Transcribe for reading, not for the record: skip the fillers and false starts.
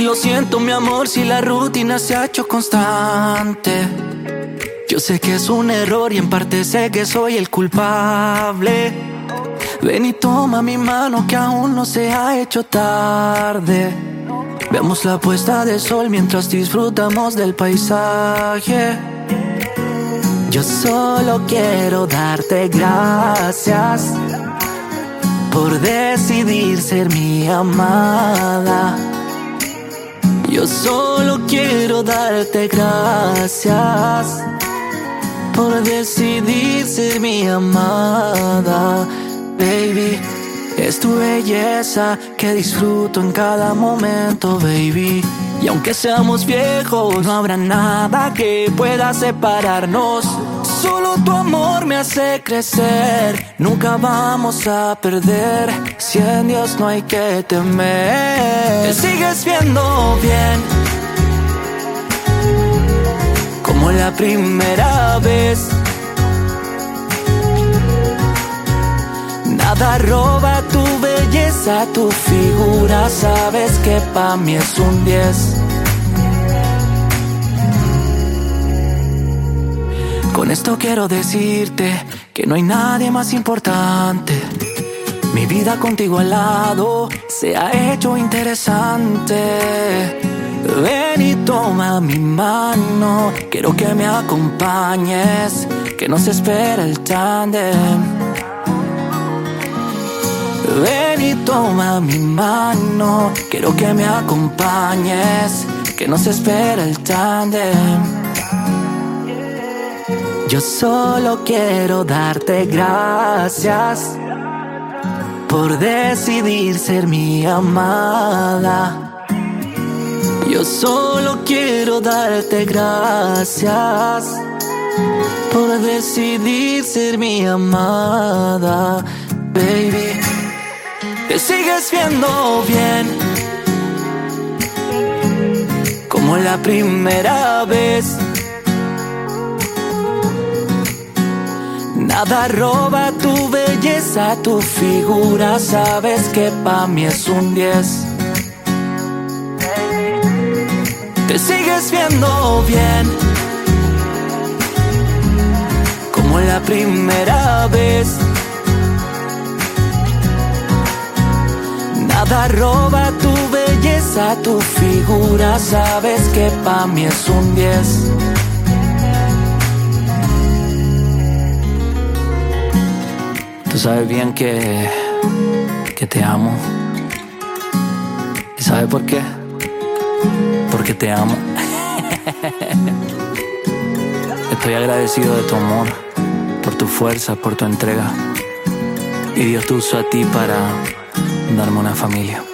lo siento, mi amor, si la rutina se ha hecho constante. Yo sé que es un error y en parte sé que soy el culpable. Ven y toma mi mano que aún no se ha hecho tarde. Veamos la puesta de sol mientras disfrutamos del paisaje. Yo solo quiero darte gracias por decidir ser mi amada. Yo solo quiero darte gracias por decidir ser mi amada. Baby, es tu belleza que disfruto en cada momento, baby. Y aunque seamos viejos, no habrá nada que pueda separarnos. Solo tu amor me hace crecer. Nunca vamos a perder. Si en Dios no hay que temer. Te sigues viendo bien, como la primera vez. Nada roba tu belleza, tu figura. Sabes que pa' mí es un 10. Con esto quiero decirte que no hay nadie más importante. Mi vida contigo al lado se ha hecho interesante. Ven y toma mi mano, quiero que me acompañes, que no se espera el tándem. Ven y toma mi mano, quiero que me acompañes, que no se espera el tándem. Yo solo quiero darte gracias por decidir ser mi amada. Yo solo quiero darte gracias por decidir ser mi amada, baby. Te sigues viendo bien, como la primera vez. Nada roba tu belleza, tu figura. Sabes que pa' mí es un 10. Te sigues viendo bien, como la primera vez. Nada roba tu belleza, tu figura. Sabes que pa' mí es un 10. Tú sabes bien que te amo. ¿Y sabes por qué? Porque te amo. Estoy agradecido de tu amor, por tu fuerza, por tu entrega. Y Dios te usó a ti para darme una familia.